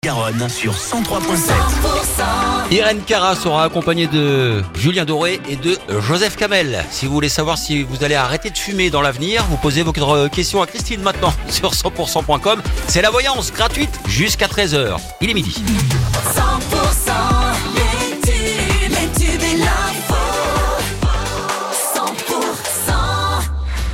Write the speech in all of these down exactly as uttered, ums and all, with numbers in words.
Garonne sur cent trois virgule sept. Irène Cara sera accompagnée de Julien Doré et de Joseph Kamel. Si vous voulez savoir si vous allez arrêter de fumer dans l'avenir, vous posez vos questions à Christine maintenant sur cent pour cent point com. C'est la voyance gratuite jusqu'à treize heures. Il est midi. cent pour cent, les tubes, les tubes et l'info. cent pour cent.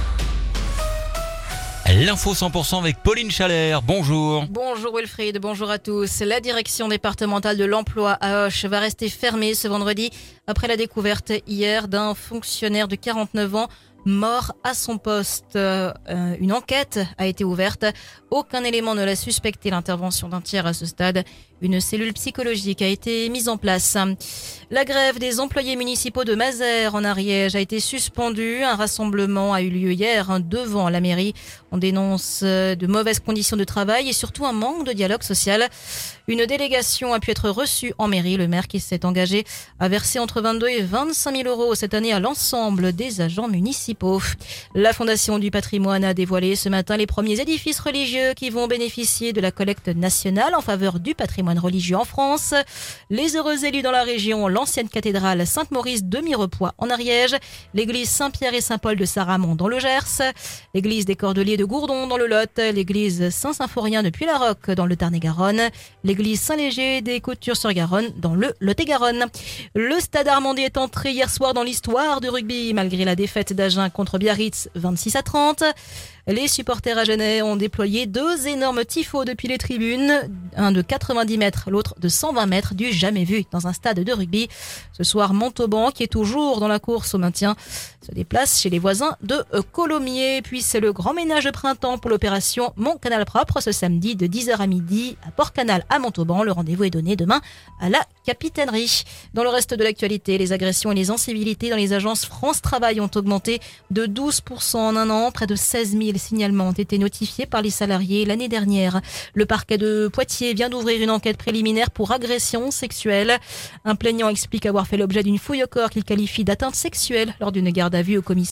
L'info cent pour cent avec Pauline Chalère. Bonjour. Bonjour Wilfried, bonjour à tous. La direction départementale de l'emploi à Auch va rester fermée ce vendredi après la découverte hier d'un fonctionnaire de quarante-neuf ans mort à son poste. Euh, une enquête a été ouverte. Aucun élément ne l'a suspecté l'intervention d'un tiers à ce stade. Une cellule psychologique a été mise en place. La grève des employés municipaux de Mazères en Ariège a été suspendue. Un rassemblement a eu lieu hier devant la mairie. On dénonce de mauvaises conditions de travail et surtout un manque de dialogue social. Une délégation a pu être reçue en mairie. Le maire qui s'est engagé a versé entre vingt-deux et vingt-cinq mille euros cette année à l'ensemble des agents municipaux. La Fondation du patrimoine a dévoilé ce matin les premiers édifices religieux qui vont bénéficier de la collecte nationale en faveur du patrimoine religieux en France. Les heureux élus dans la région, l'ancienne cathédrale Sainte-Maurice de Mirepoix en Ariège, l'église Saint-Pierre et Saint-Paul de Saramon dans le Gers, l'église des Cordeliers de Gourdon dans le Lot, l'église Saint-Symphorien de Puy-la-Roque dans le Tarn-et-Garonne, l'église Saint-Léger des Coutures-sur-Garonne dans le Lot-et-Garonne. Le Stade Armandie est entré hier soir dans l'histoire du rugby malgré la défaite d'Agen contre Biarritz vingt-six à trente. Les supporters agenais ont déployé deux énormes tifos depuis les tribunes, un de quatre-vingt-dix mètres, l'autre de cent vingt mètres, du jamais vu dans un stade de rugby. Ce soir, Montauban, qui est toujours dans la course au maintien, se déplace chez les voisins de Colomiers. Puis c'est le grand ménage de printemps pour l'opération Mon Canal Propre ce samedi de dix heures à midi à Port-Canal à Montauban. Le rendez-vous est donné demain à la capitainerie. Dans le reste de l'actualité, les agressions et les incivilités dans les agences France Travail ont augmenté de douze pour cent en un an. Près de seize mille signalements ont été notifiés par les salariés l'année dernière. Le parquet de Poitiers vient d'ouvrir une enquête préliminaire pour agression sexuelle. Un plaignant explique avoir fait l'objet d'une fouille au corps qu'il qualifie d'atteinte sexuelle lors d'une garde à vue au commissariat.